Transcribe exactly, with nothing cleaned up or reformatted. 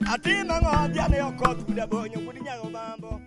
Atima ngobya ne okot buda bonyo kudinya obambo